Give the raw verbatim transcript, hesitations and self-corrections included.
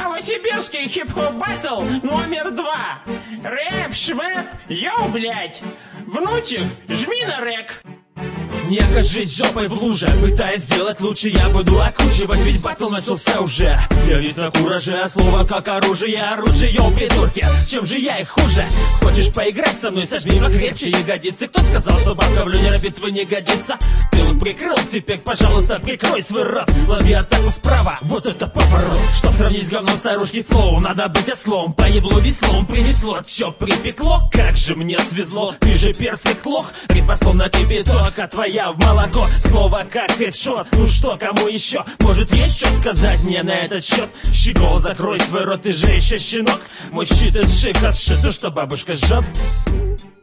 Новосибирский хип-хоп баттл номер два. Рэп, шмэп, йоу, блядь. Внучек, жми на рэк. Не окажись жопой в луже, пытаясь сделать лучше, я буду окручивать, ведь батл начался уже. Я весь на кураже, а слово как оружие, оружие, йоу, придурки, чем же я их хуже? Хочешь поиграть со мной, сожми покрепче ягодицы. Кто сказал, что бабка в люнера битвы не годится? Ты вот прикрыл, теперь, пожалуйста, прикрой свой рот. Лови атаку справа, вот это поворот. Чтоб сравнить с говном старушки флоу, надо быть ослом. По еблу веслом принесло, чё припекло? Как же мне свезло, ты же перфект лох. Репостом кипяток, а твоя в молоко. Слово как хедшот, ну что, кому еще? Может есть что сказать мне на этот счет? Щегол, закрой свой рот, ты же еще щенок. Мой щит из шика сшит, то что бабушка жжет.